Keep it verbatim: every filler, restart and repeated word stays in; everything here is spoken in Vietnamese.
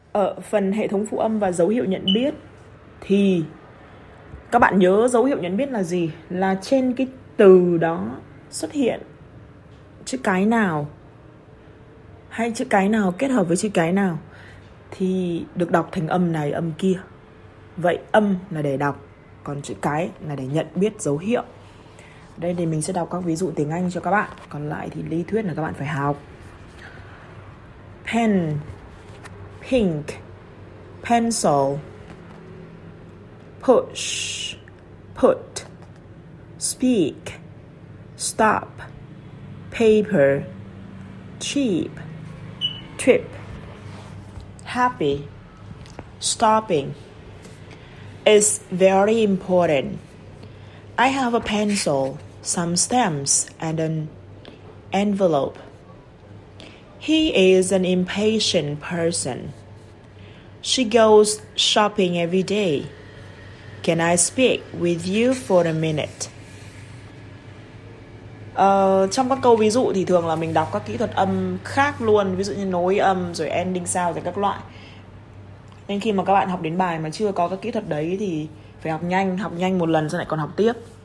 Ở phần hệ thống phụ âm và dấu hiệu nhận biết thì các bạn nhớ dấu hiệu nhận biết là gì? Là trên cái từ đó xuất hiện chữ cái nào hay chữ cái nào kết hợp với chữ cái nào thì được đọc thành âm này âm kia. Vậy âm là để đọc, còn chữ cái là để nhận biết dấu hiệu. Đây thì mình sẽ đọc các ví dụ tiếng Anh cho các bạn. Còn lại thì lý thuyết là các bạn phải học. Pen, pink, pencil, push, put, speak, stop, paper, cheap, trip, happy, stopping. It's very important. I have a pencil, some stamps, and an envelope. He is an impatient person. She goes shopping every day. Can I speak with you for a minute? Ờ, trong các câu ví dụ thì thường là mình đọc các kỹ thuật âm khác luôn. Ví dụ như nối âm rồi ending sound rồi các loại. Nên khi mà các bạn học đến bài mà chưa có các kỹ thuật đấy thì phải học nhanh, học nhanh một lần rồi lại còn học tiếp.